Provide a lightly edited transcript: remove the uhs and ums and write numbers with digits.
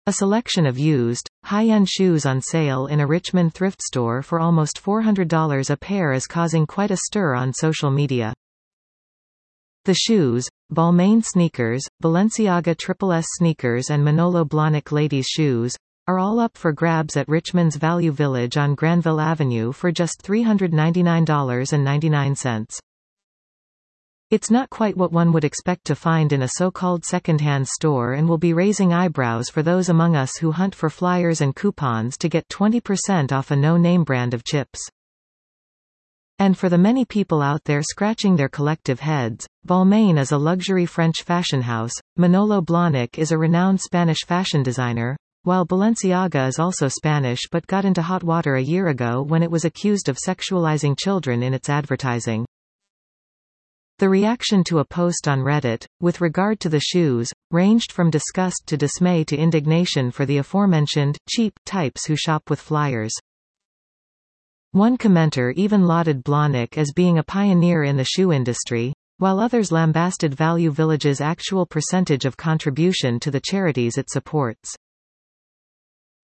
A selection of used, high-end shoes on sale in a Richmond thrift store for almost $400 a pair is causing quite a stir on social media. The shoes, Balmain sneakers, Balenciaga Triple S sneakers and Manolo Blahnik ladies shoes, are all up for grabs at Richmond's Value Village on Granville Avenue for just $399.99. It's not quite what one would expect to find in a so-called second-hand store and will be raising eyebrows for those among us who hunt for flyers and coupons to get 20% off a no-name brand of chips. And for the many people out there scratching their collective heads, Balmain is a luxury French fashion house, Manolo Blahnik is a renowned Spanish fashion designer, while Balenciaga is also Spanish but got into hot water a year ago when it was accused of sexualizing children in its advertising. The reaction to a post on Reddit, with regard to the shoes, ranged from disgust to dismay to indignation for the aforementioned, cheap, types who shop with flyers. One commenter even lauded Blahnik as being a pioneer in the shoe industry, while others lambasted Value Village's actual percentage of contribution to the charities it supports.